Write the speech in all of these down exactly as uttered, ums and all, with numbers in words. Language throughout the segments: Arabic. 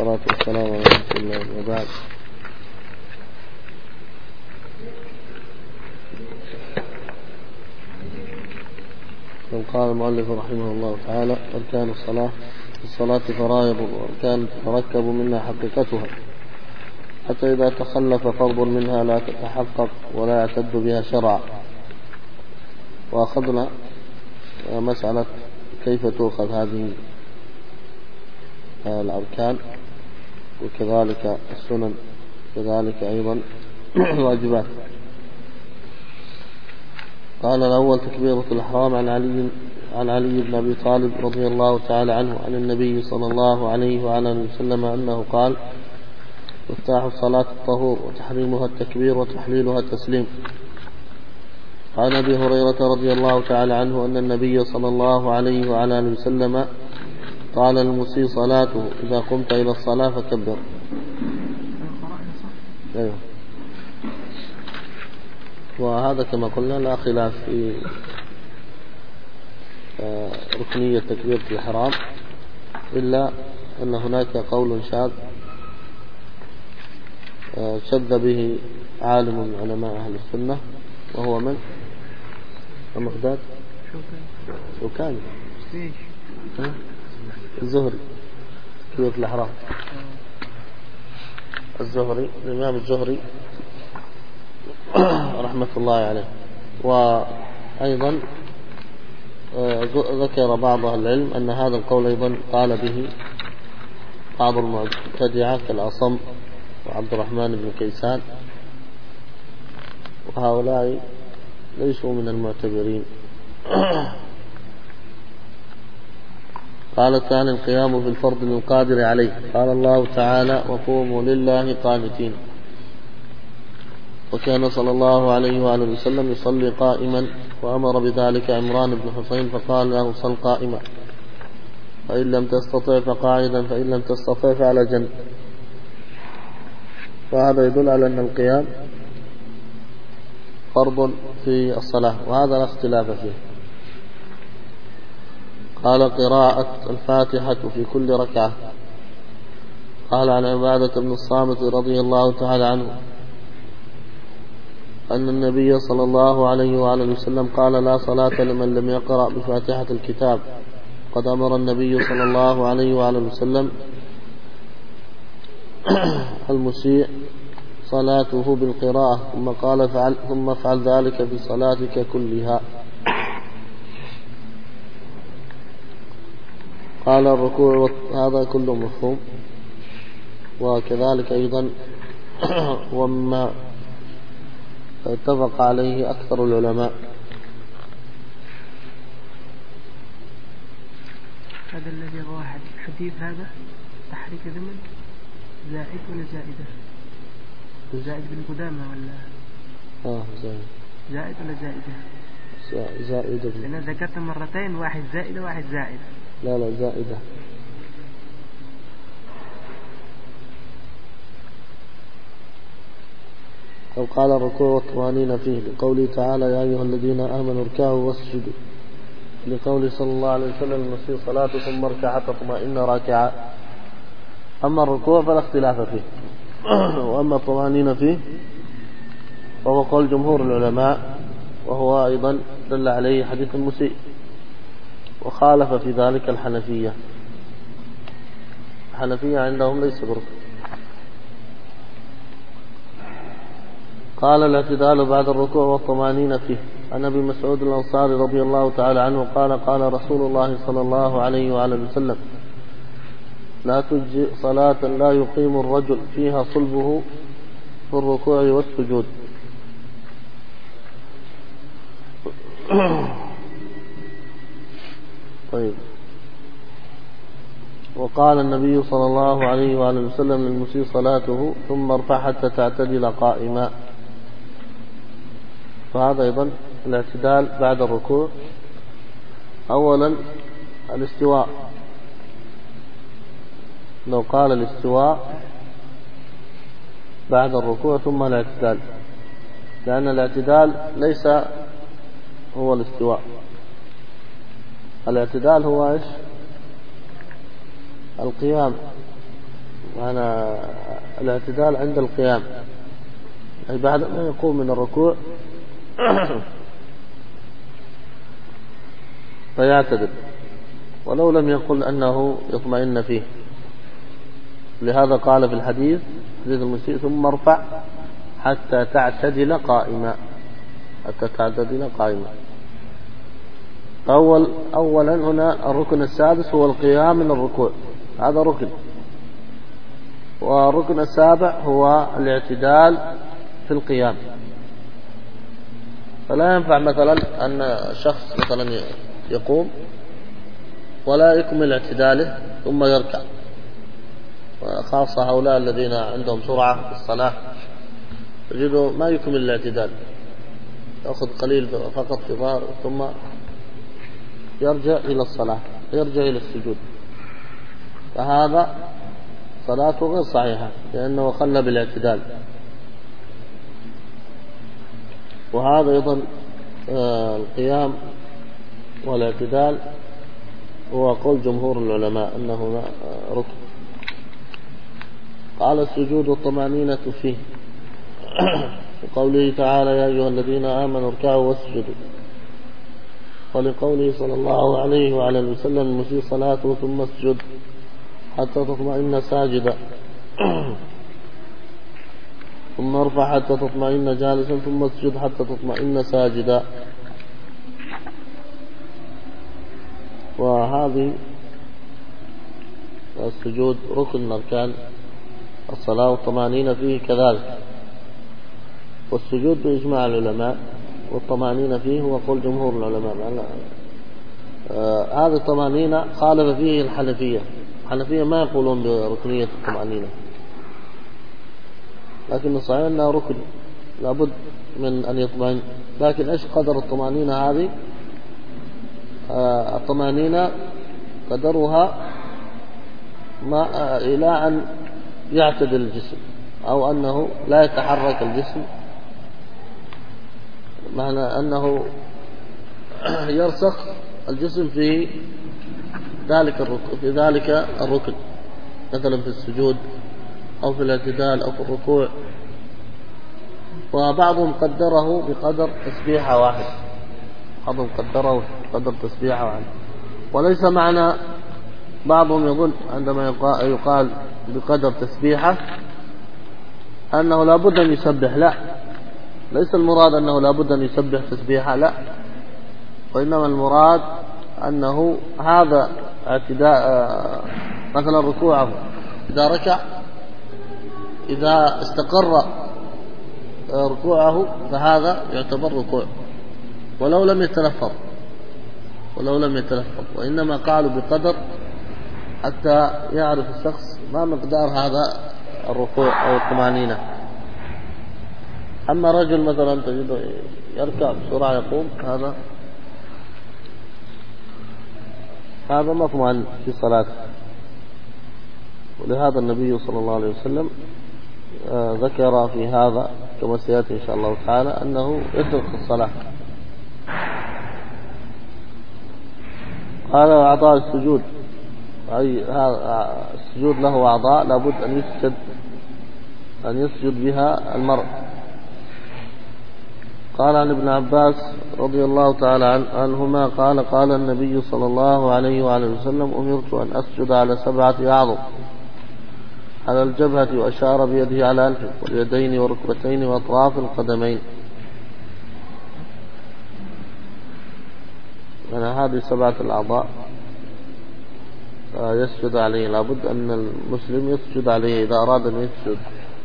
والصلاة والسلام على رسول الله وبعد. قال المؤلف رحمه الله تعالى: أركان الصلاة الصلاة فرائض وأركان تتركب منها حقيقتها، حتى إذا تخلف فرض منها لا تتحقق ولا يعتد بها شرعا. وأخذنا مسألة كيف تؤخذ هذه الأركان، وكذلك السنن، كذلك أيضا الواجبات. قال الأول: تكبيرة الإحرام. عن علي عن علي بن أبي طالب رضي الله تعالى عنه عن النبي صلى الله عليه وعلى آله وسلم أنه قال: مفتاح الصلاة الطهور، وتحريمها التكبير، وتحليلها التسليم. عن أبي هريرة رضي الله تعالى عنه أن النبي صلى الله عليه وعلى آله وسلم قال للمسيء صلاته: إذا قمت إلى الصلاة فكبر. أيوه. وهذا كما قلنا لا خلاف في ركنية تكبيرة الإحرام، إلا أن هناك قول شاذ شذ به عالم من علماء أهل السنة، وهو من؟ المقداد شوكاني الزهري، تكبيرة الإحرام الزهري، الإمام الزهري رحمة الله عليه. وأيضا ذكر بعض أهل العلم أن هذا القول أيضا قال به بعض المبتدعة كالأصم وعبد الرحمن بن كيسان، وهؤلاء ليسوا من المعتبرين. قال الثاني: القيام في الفرض للقادر عليه. قال الله تعالى: وقوموا لله قانتين. وكان صلى الله عليه وآله وسلم يصلي قائما، وأمر بذلك عمران بن حسين فقال له: صل قائما، فإن لم تستطع فقاعدا، فإن لم تستطع فعلى جنب. وهذا يدل على أن القيام فرض في الصلاة، وهذا لا اختلاف فيه. قال: قراءة الفاتحة في كل ركعة. قال عن عبادة بن الصامت رضي الله تعالى عنه أن النبي صلى الله عليه وآله وسلم قال: لا صلاة لمن لم يقرأ بفاتحة الكتاب. قد أمر النبي صلى الله عليه وآله وسلم المسيء صلاته بالقراءة، ثم قال: فعل ثم افعل ذلك في صلاتك كلها. قال: الركوع هذا كله مفهوم، وكذلك أيضا وما اتفق عليه أكثر العلماء. هذا الذي رواه حديث هذا تحريك زمن زائد ولا زائدة؟ زائد بن قدامة ولا؟ آه زائد. زائد ولا زائدة؟ زائدة. أنا ذكرت مرتين، واحد زائدة واحد زائد. لا لا زائدة. أو قال: الركوع والطمأنينة فيه، لقوله تعالى: يا أيها الذين آمنوا اركعوا واسجدوا، لقوله صلى الله عليه وسلم: المسيء صلاته ثم اركع حتى تطمئن راكعا. أما الركوع فلا اختلاف فيه، وأما الطمأنينة فيه فهو قول جمهور العلماء، وهو أيضا دل عليه حديث المسيء، وخالف في ذلك الحنفية. الحنفية عندهم ليس بركن. قال: الاعتدال بعد الركوع والطمأنينة فيه. عن أبي مسعود الأنصاري رضي الله تعالى عنه قال: قال رسول الله صلى الله عليه وآله وسلم: لا تجزئ صلاة لا يقيم الرجل فيها صلبه في الركوع والسجود. طيب. وقال النبي صلى الله عليه وآله وسلم للمسيء صلاته: ثم ارفع حتى تعتدل قائما. فهذا أيضا الاعتدال بعد الركوع. أولا الاستواء، لو قال الاستواء بعد الركوع ثم الاعتدال، لأن الاعتدال ليس هو الاستواء. الاعتدال هو إيش؟ القيام معنى الاعتدال عند القيام، أي بعد ما يقوم من الركوع فيعتدل، ولو لم يقل أنه يطمئن فيه. لهذا قال في الحديث حديث المسيء ثم ارفع حتى تعتدل قائما، حتى تعتدل قائما. أول أولا هنا الركن السادس هو القيام من الركوع، هذا ركن. والركن السابع هو الاعتدال في القيام. فلا ينفع مثلا أن شخص مثلا يقوم ولا يكمل اعتداله ثم يركع، وخاصة هؤلاء الذين عندهم سرعة في الصلاة تجده ما يكمل الاعتدال، يأخذ قليل فقط في ظهر ثم يرجع إلى الصلاة، يرجع إلى السجود، فهذا صلاته غير صحيحة لأنه خلى بالاعتدال. وهذا أيضا القيام والاعتدال هو قول جمهور العلماء أنه ركن. قال السجود والطمأنينة فيه وقوله تعالى يا أيها الذين آمنوا اركعوا واسجدوا، ولقوله صلى الله عليه وعلى وسلم المسيء صلاته ثم اسجد حتى تطمئن ساجدا ثم ارفع حتى تطمئن جالسا ثم اسجد حتى تطمئن ساجدا. وهذه السجود ركن من أركان الصلاة، والطمأنينة فيه كذلك. والسجود بإجماع العلماء، والطمأنينة فيه هو قول جمهور العلماء. آه هذه الطمأنينة خالف فيه الحنفية. الحنفية ما يقولون بركنية الطمأنينة، لكن الصحيح أنها ركن لابد من أن يطمئن. لكن إيش قدر الطمأنينة هذه؟ آه الطمأنينة قدرها ما إلى أن يعتدل الجسم، أو أنه لا يتحرك الجسم، معنى أنه يرسخ الجسم في ذلك الركن، في ذلك الركن مثلا في السجود أو في الاعتدال أو في الركوع. وبعضهم قدره بقدر تسبيحة واحد، بعضهم قدره بقدر تسبيحة واحد. وليس معنى بعضهم يظن عندما يقال بقدر تسبيحة أنه لا بد أن يسبح، لا، ليس المراد أنه لا بد أن يسبح تسبيحة، لا، وإنما المراد أنه هذا اعتداء مثلا ركوعه إذا ركع، إذا استقر ركوعه فهذا يعتبر ركوع ولو لم يتلفظ، ولو لم يتلفظ وإنما قالوا بقدر حتى يعرف الشخص ما مقدار هذا الركوع أو الطمأنينة. أما رجل مثلا تجده يركع بسرعة يقوم، هذا هذا مطمئن في صلاته. ولهذا النبي صلى الله عليه وسلم ذكر في هذا كما سيأتي إن شاء الله تعالى أنه يترك الصلاة. قال أعضاء السجود، أي هذا السجود له أعضاء لابد أن يسجد أن يسجد بها المرء. قال عن ابن عباس رضي الله تعالى عنهما قال قال النبي صلى الله عليه وعلى وسلم أمرت أن أسجد على سبعة أعظم، على الجبهة وأشار بيده على أنفه واليدين والركبتين وأطراف القدمين. يعني هذه سبعة الأعضاء يسجد عليه، لابد أن المسلم يسجد عليه إذا أراد أن يسجد.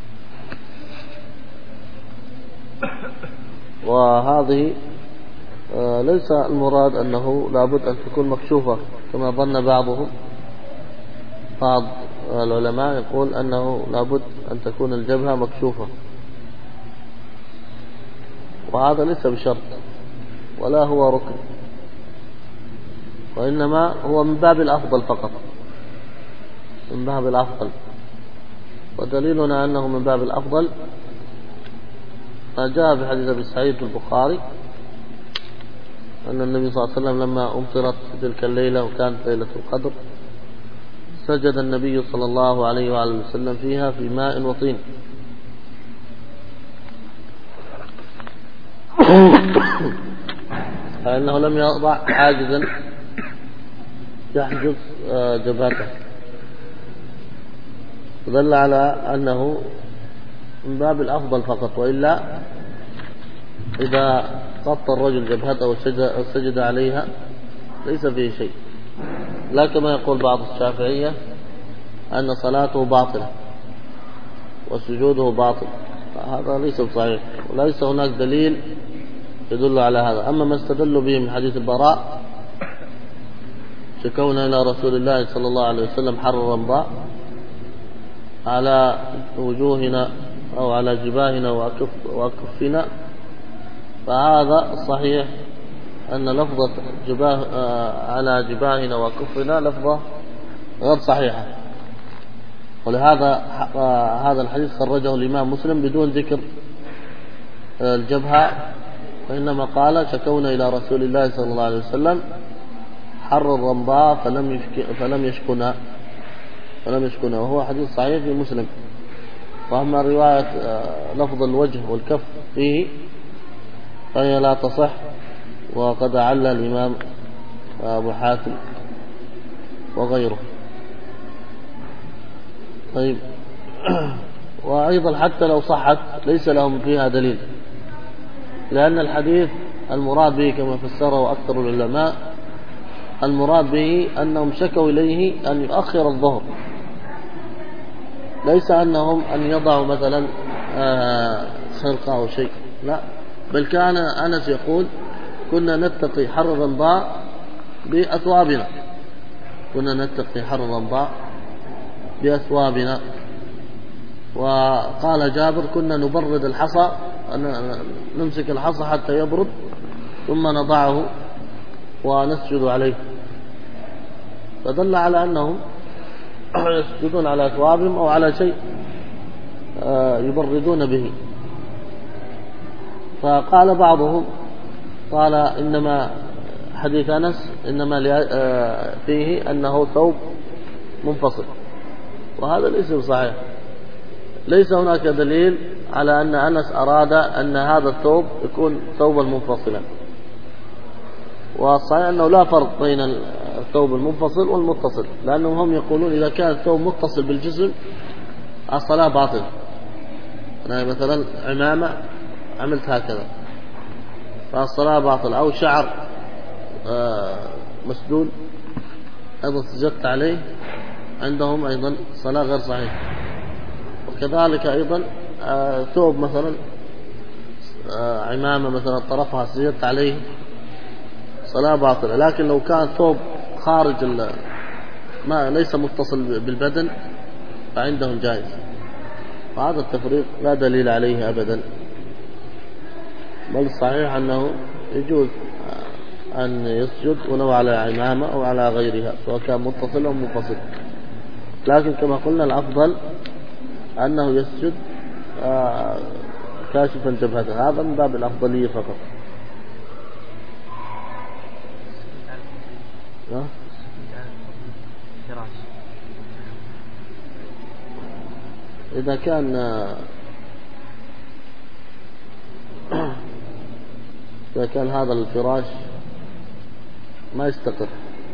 وهذه ليس المراد أنه لابد أن تكون مكشوفة كما ظن بعضهم. بعض العلماء يقول أنه لابد أن تكون الجبهة مكشوفة، وهذا ليس بشرط ولا هو ركن، وإنما هو من باب الأفضل فقط، من باب الأفضل. ودليلنا أنه من باب الأفضل ما جاء في حديث أبي سعيد في البخاري أن النبي صلى الله عليه وسلم لما أمطرت تلك الليلة وكانت ليلة القدر سجد النبي صلى الله عليه وآله وسلم فيها في ماء وطين. فإنه لم يضع حاجزا يحجز جبهته، دل على أنه من باب الأفضل فقط، وإلا إذا غطى الرجل جبهته وسجد عليها ليس فيه شيء، لا كما يقول بعض الشافعية أن صلاته باطلة وسجوده باطل، هذا ليس صحيح، وليس هناك دليل يدل على هذا. أما ما استدلوا به من حديث البراء شكونا إلى رسول الله صلى الله عليه وسلم حر الرمضاء على وجوهنا أو على جباهنا وأكف وأكفنا، فهذا صحيح أن لفظة جباه على جباهنا وأكفنا لفظة غير صحيحة، ولهذا هذا الحديث خرجه الإمام مسلم بدون ذكر الجبهة، وإنما قال شكونا إلى رسول الله صلى الله عليه وسلم حر الرمضاء فلم يشك فلم يشكنا فلم يشكنا وهو حديث صحيح في مسلم. وأما رواية لفظ الوجه والكف فيه فهي لا تصح، وقد أعل الإمام أبو حاتم وغيره. طيب، وأيضا حتى لو صحت ليس لهم فيها دليل، لأن الحديث المراد به كما فسره أكثر العلماء المراد به أنهم شكوا إليه أن يؤخر الظهر، ليس أنهم أن يضعوا مثلا خرقة أو شيء، لا، بل كان أنس يقول كنا نتقي حر الرمضاء بأثوابنا كنا نتقي حر الرمضاء بأثوابنا وقال جابر كنا نبرد الحصى، نمسك الحصى حتى يبرد ثم نضعه ونسجد عليه، فدل على أنهم يسجدون على أثوابهم أو على شيء يبردون به. فقال بعضهم قال إنما حديث أنس إنما فيه أنه ثوب منفصل، وهذا ليس صحيح، ليس هناك دليل على أن أنس أراد أن هذا الثوب يكون ثوبا منفصلا، والصحيح أنه لا فرق بين الثوب المنفصل والمتصل، لأنهم هم يقولون إذا كان الثوب متصل بالجسم الصلاة باطلة. أنا مثلا عمامة عملت هكذا فالصلاة باطلة، أو شعر مسدود أيضا سجدت عليه عندهم أيضا صلاة غير صحيحة. وكذلك أيضا ثوب مثلا عمامة مثلا طرفها سجدت عليه صلاة باطلة، لكن لو كان ثوب خارج ما ليس متصل بالبدن فعندهم جائز، وهذا التفريق لا دليل عليه أبدا، بل الصحيح أنه يجوز أن يسجد ولو على عمامة أو على غيرها سواء كان متصل أو منفصل، لكن كما قلنا الأفضل أنه يسجد كاشفا جبهته، هذا من باب الأفضلية فقط. إذا كان إذا كان هذا الفراش ما يستقر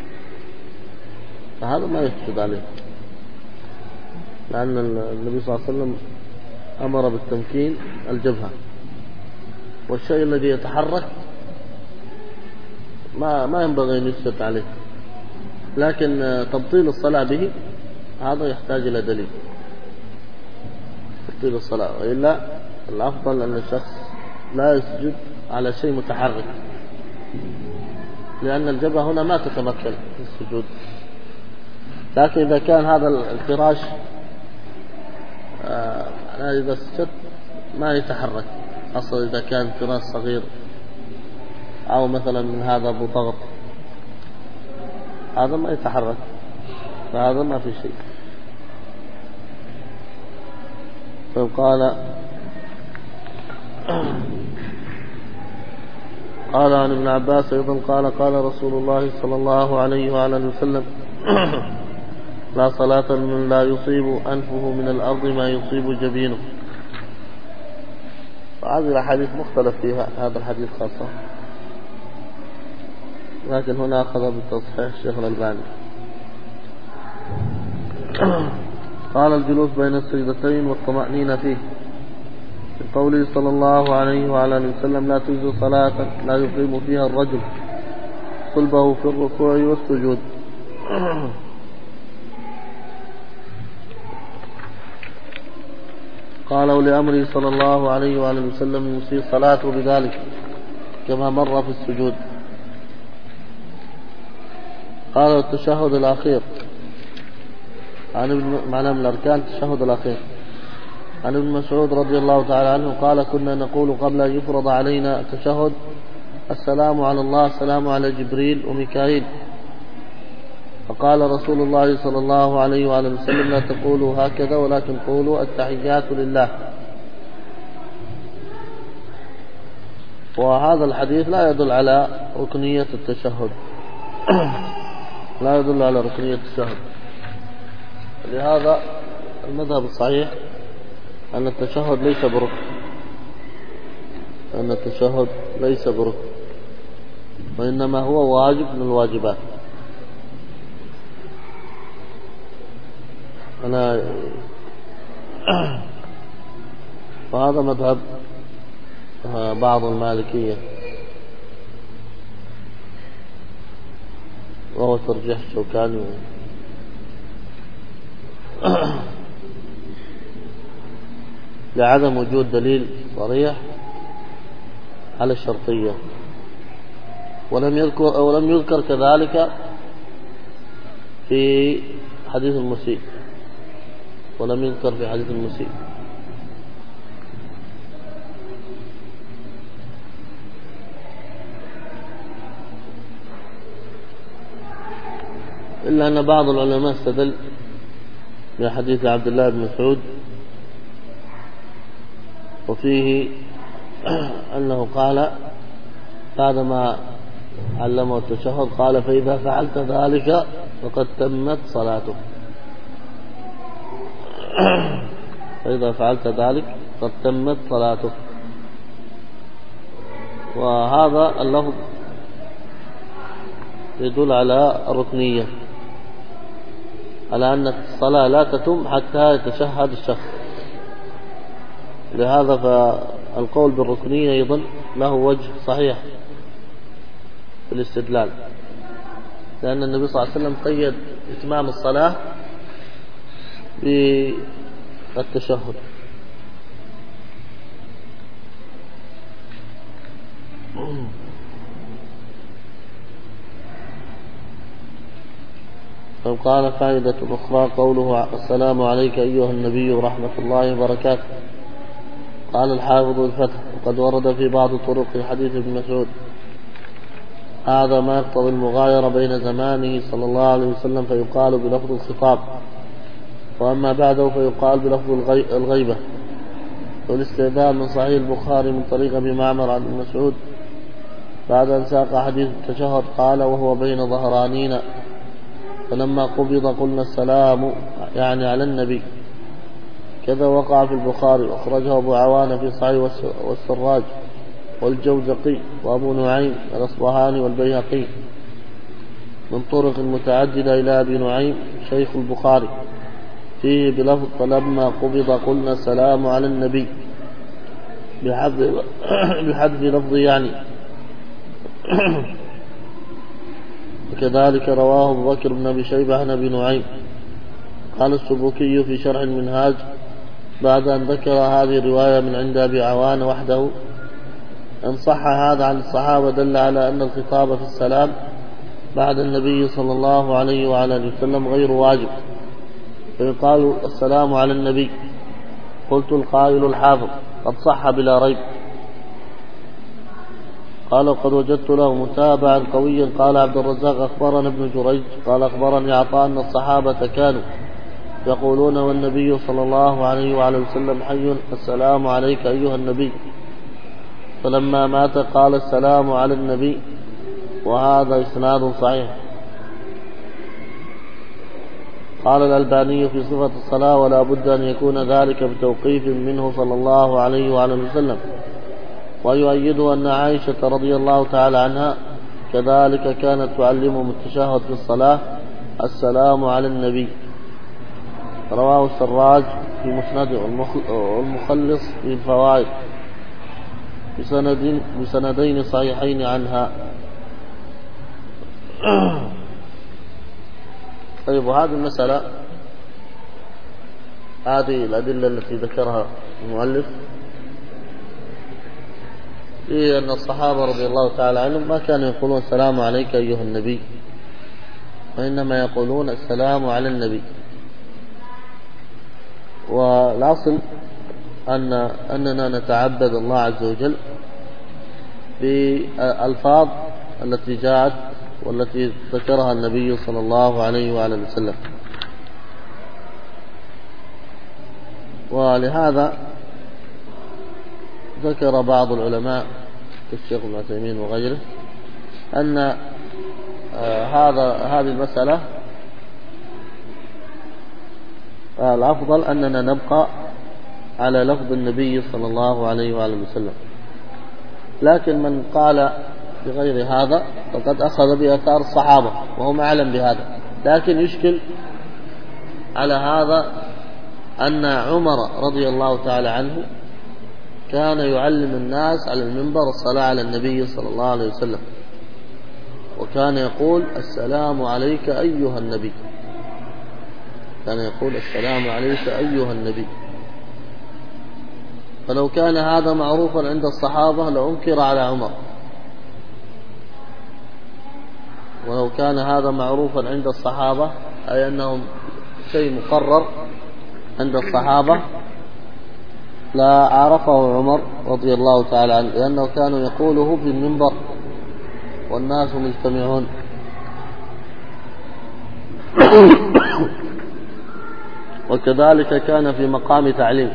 فهذا ما يسجد عليه، لأن النبي صلى الله عليه وسلم أمر بالتمكين الجبهة، والشيء الذي يتحرك ما ما ينبغي أن يسجد عليه، لكن تبطيل الصلاة به هذا يحتاج إلى دليل، تبطيل الصلاة، وإلا الأفضل أن الشخص لا يسجد على شيء متحرك، لأن الجبهة هنا ما تتمكن في السجود. لكن إذا كان هذا الفراش آه إذا سجد ما يتحرك، أصلا إذا كان فراش صغير أو مثلا من هذا أبو ضغط هذا ما يتحرك، فهذا ما في شيء. فقال قال عن ابن عباس أيضا قال قال رسول الله صلى الله عليه وعلى وسلم لا صلاة من لا يصيب أنفه من الأرض ما يصيب جبينه. هذه الأحاديث مختلف فيها، هذا الحديث خاصة، لكن هنا أخذ بالتصحيح الشيخ الألباني. قال الجلوس بين السجدتين والطمأنينة فيه، بقوله صلى الله عليه وعلى آله وسلم لا تجزي صلاة لا يقيم فيها الرجل صلبه في الركوع والسجود. قالوا لأمره صلى الله عليه وعلى آله وسلم يصير صلاته بذلك كما مر في السجود. قال التشهد الأخير عن ابن معنى من الأركان التشهد الأخير عن ابن مسعود رضي الله تعالى عنه قال كنا نقول قبل أن يفرض علينا التشهد السلام على الله السلام على جبريل وميكائيل، فقال رسول الله صلى الله عليه وعلى وسلم لا تقولوا هكذا ولكن قولوا التحيات لله. وهذا الحديث لا يدل على ركنية التشهد لا يدل على ركنية التشهد. لهذا المذهب الصحيح أن التشهد ليس بركن، أن التشهد ليس بركن وإنما هو واجب من الواجبات. أنا وهذا مذهب بعض المالكية وهو ترجيح الشوكاني لعدم وجود دليل صريح على الشرطية، ولم يذكر أو لم يذكر كذلك في حديث المسيء ولم يذكر في حديث المسيء. إلا أن بعض العلماء استدل بحديث عبد الله بن مسعود وفيه أنه قال بعدما علمه التشهد قال فإذا فعلت ذلك فقد تمت صلاتك فإذا فعلت ذلك قد تمت صلاتك. وهذا اللفظ يدل على الركنية، على أن الصلاة لا تتم حتى يتشهد الشخص. لهذا فالقول بالركنية أيضا له وجه صحيح في الاستدلال، لأن النبي صلى الله عليه وسلم قيد إتمام الصلاة بالتشهد. فقال فائدة أخرى قوله السلام عليك أيها النبي ورحمة الله وبركاته. قال الحافظ الفتح وقد ورد في بعض طرق حديث ابن مسعود هذا ما يقتضي المغايرة بين زمانه صلى الله عليه وسلم فيقال بلفظ الخطاب، وأما بعده فيقال بلفظ الغيبة. والاستعداد من صحيح البخاري من طريق أبي معمر عن ابن مسعود بعد أن ساق حديث التشهد قال وهو بين ظهرانينا فلما قبض قلنا السلام يعني على النبي. كذا وقع في البخاري وأخرجه أبو عوانة في صحيح والسراج والجوزقي وأبو نعيم الأصبهاني والبيهقي من طرق متعددة إلى أبي نعيم شيخ البخاري فيه بلفظ فلما قبض قلنا السلام على النبي بحذف لفظ يعني. وكذلك رواه أبو بكر بن أبي شيبة عن أبي نعيم. قال السبوكي في شرح المنهاج بعد أن ذكر هذه الرواية من عند أبي عوان وحده إن صح هذا عن الصحابة دل على أن الخطاب في السلام بعد النبي صلى الله عليه وعلى آله وسلم غير واجب، فيقال السلام على النبي. قلت القائل الحافظ قد صح بلا ريب. قال وقد وجدت له متابعا قويا. قال عبد الرزاق أخبرنا ابن جريج قال أخبرني عطاء أن الصحابة كانوا يقولون والنبي صلى الله عليه وعلى وسلم حي السلام عليك أيها النبي، فلما مات قال السلام على النبي، وهذا إسناد صحيح. قال الألباني في صفة الصلاة: ولا بد أن يكون ذلك بتوقيف منه صلى الله عليه وعلى وسلم. ويؤيد أن عائشة رضي الله تعالى عنها كذلك كانت تعلمهم التشهد في الصلاة: السلام على النبي. رواه السراج في مسنده والمخلص في الفوائد بسند بسندين صحيحين عنها. طيب، وهذه المسألة، هذه الأدلة التي ذكرها المؤلف في أن الصحابة رضي الله تعالى عنهم ما كانوا يقولون السلام عليك أيها النبي، وإنما يقولون السلام على النبي. والأصل أن أننا نتعبد الله عز وجل بالألفاظ التي جاءت والتي ذكرها النبي صلى الله عليه وعلى وسلم. ولهذا ذكر بعض العلماء كالشيخ ابن عثيمين وغيره أن آه هذا هذه المسألة آه الأفضل أننا نبقى على لفظ النبي صلى الله عليه وعلى وسلم. لكن من قال بغير هذا فقد أخذ بآثار الصحابة وهم أعلم بهذا. لكن يشكل على هذا أن عمر رضي الله تعالى عنه كان يعلم الناس على المنبر الصلاة على النبي صلى الله عليه وسلم، وكان يقول: السلام عليك أيها النبي. كان يقول: السلام عليك أيها النبي. فلو كان هذا معروفا عند الصحابة لأنكر على عمر، ولو كان هذا معروفا عند الصحابة أي أنهم شيء مقرر عند الصحابة لا عرفه عمر رضي الله تعالى عنه، لأنه كانوا يقوله في المنبر والناس مجتمعون. وكذلك كان في مقام تعليم.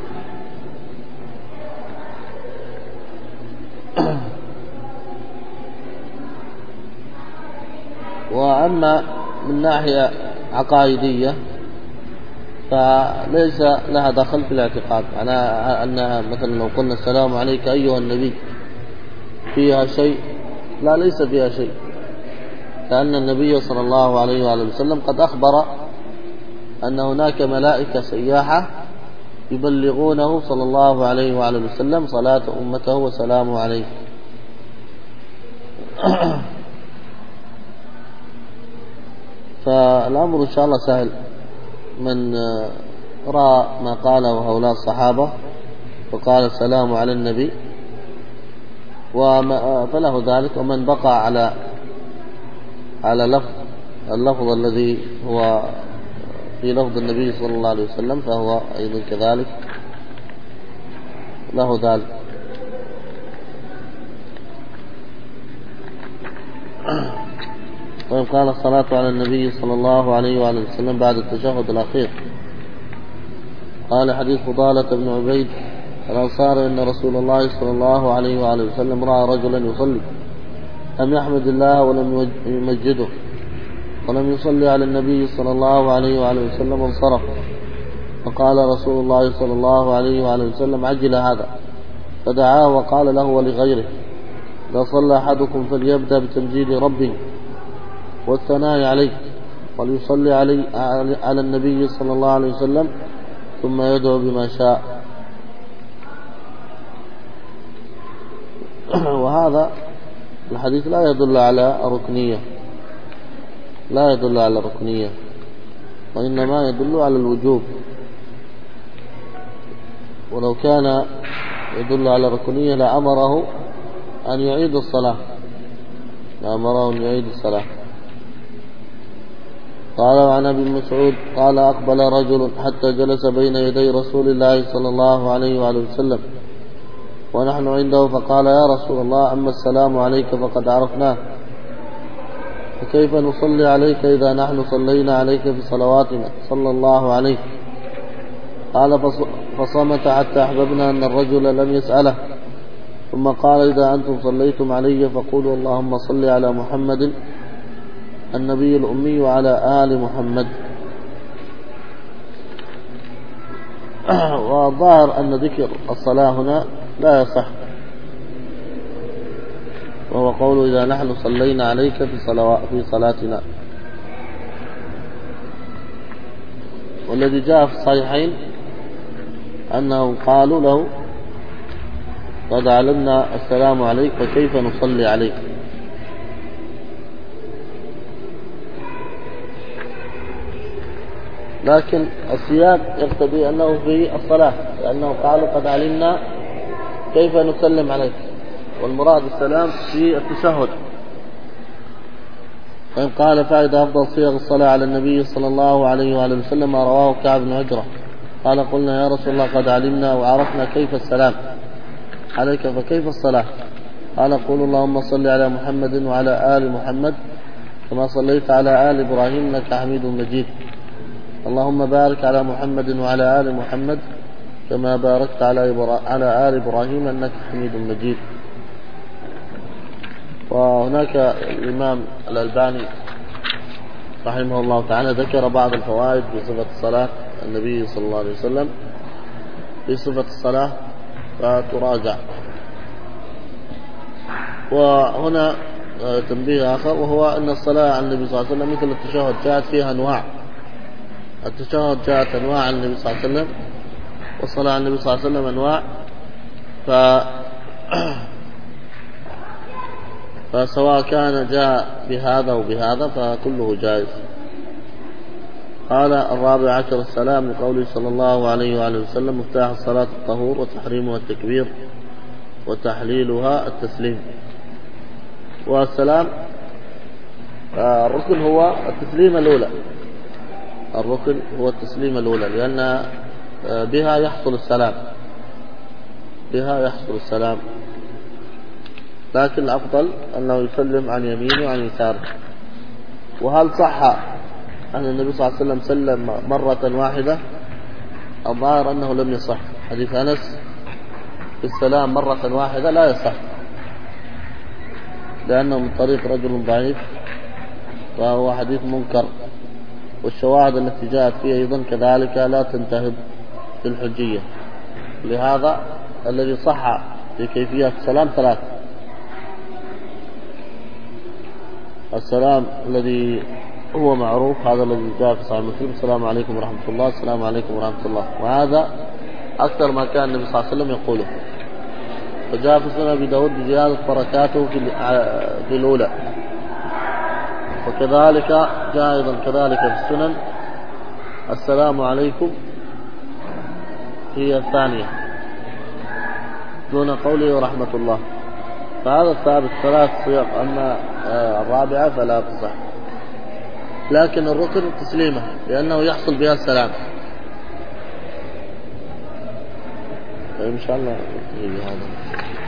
وأما من ناحية عقائدية فليس لها دخل في الاعتقاد، يعني أنها مثلا لو قلنا السلام عليك أيها النبي فيها شيء؟ لا، ليس فيها شيء، لأن النبي صلى الله عليه وآله وسلم قد أخبر أن هناك ملائكة سياحة يبلغونه صلى الله عليه وآله وسلم صلاة أمته وسلامه عليه. فالأمر إن شاء الله سهل. من رأى ما قاله هؤلاء الصحابة وقال السلام على النبي فله ذلك، ومن بقى على على لفظ اللفظ الذي هو في لفظ النبي صلى الله عليه وسلم فهو أيضا كذلك له ذلك. طيب، قال: الصلاة على النبي صلى الله عليه وآله وسلم بعد التشهد الأخير. قال: حديث فضالة بن عبيد الأنصاري أن رسول الله صلى الله عليه وآله وسلم رأى رجلا يصلي لم يحمد الله ولم يمجده ولم يصلي على النبي صلى الله عليه وآله وسلم وانصرف، فقال رسول الله صلى الله عليه وآله وسلم: عجل هذا. فدعاه وقال له ولغيره: إذا صلى أحدكم فليبدأ بتمجيد ربه والثناء عليه، وليصلي علي على النبي صلى الله عليه وسلم ثم يدعو بما شاء. وهذا الحديث لا يدل على ركنية، لا يدل على ركنية، وإنما يدل على الوجوب. ولو كان يدل على ركنية لأمره أن يعيد الصلاة، لأمره أن يعيد الصلاة. قال: وعن أبي مسعود قال: أقبل رجل حتى جلس بين يدي رسول الله صلى الله عليه وآله وسلم ونحن عنده، فقال: يا رسول الله، أما السلام عليك فقد عرفناه، فكيف نصلي عليك إذا نحن صلينا عليك في صلواتنا صلى الله عليه؟ قال: فصمت حتى أحببنا أن الرجل لم يسأله، ثم قال: إذا أنتم صليتم علي فقولوا اللهم صل على محمد النبي الأمي وعلى آل محمد. والظاهر أن ذكر الصلاة هنا لا يصح، وهو قول إذا نحن صلينا عليك في, في صلاتنا. والذي جاء في الصحيحين أنهم قالوا له قد علمنا السلام عليك فكيف نصلي عليك. لكن السياق يقتضي أنه في الصلاة، لأنه قالوا قد علمنا كيف نسلم عليك، والمراد السلام في التشهد. وإن قال فائدة أفضل صيغ الصلاة على النبي صلى الله عليه وآله وسلم رواه كعب بن عجرة قال قلنا يا رسول الله قد علمنا وعرفنا كيف السلام عليك فكيف الصلاة؟ قال قول اللهم صل على محمد وعلى آل محمد كما صليت على آل إبراهيم إنك حميد مجيد، اللهم بارك على محمد وعلى آل محمد كما باركت على على آل إبراهيم إنك حميد مجيد. وهناك الإمام الألباني رحمه الله تعالى ذكر بعض الفوائد في صفة الصلاة النبي صلى الله عليه وسلم في صفة الصلاة فتراجع. وهنا تنبيه آخر، وهو أن الصلاة على النبي صلى الله عليه وسلم مثل التشهد جاءت فيها أنواع. التشهد جاءت أنواع عن النبي صلى الله عليه وسلم، والصلاة على النبي صلى الله عليه وسلم أنواع، ف فسواء كان جاء بهذا وبهذا فكله جائز. قال الرابع عشر السلام لقوله صلى الله عليه وآله وسلم مفتاح الصلاة الطهور وتحريمها التكبير وتحليلها التسليم. والسلام الركن هو التسليم الأولى، الركن هو التسليم الأولى لأن بها يحصل السلام، بها يحصل السلام، لكن الأفضل أنه يسلم عن يمينه وعن يساره. وهل صح أن النبي صلى الله عليه وسلم سلم مرة واحدة؟ الظاهر أنه لم يصح. حديث أنس في السلام مرة واحدة لا يصح، لأنه من طريق رجل ضعيف وهو حديث منكر، والشواهد التي جاءت فيه أيضا كذلك لا تنتهب في الحجية. لهذا الذي صح في كيفية السلام ثلاث: السلام الذي هو معروف هذا الذي جاء في صحيح مسلم السلام عليكم ورحمة الله السلام عليكم ورحمة الله، وهذا أكثر ما كان النبي صلى الله عليه وسلم يقوله. فجاء في سنن أبي داود بزيادة بركاته في الأولى، وكذلك جاء أيضا كذلك في السنن السلام عليكم هي الثانية دون قوله ورحمة الله. فهذا الثابت ثلاث صيغ، أما الرابعة فلا تصح. لكن الركن تسليمه لأنه يحصل بها السلام. إن شاء الله نكتفي بهذا.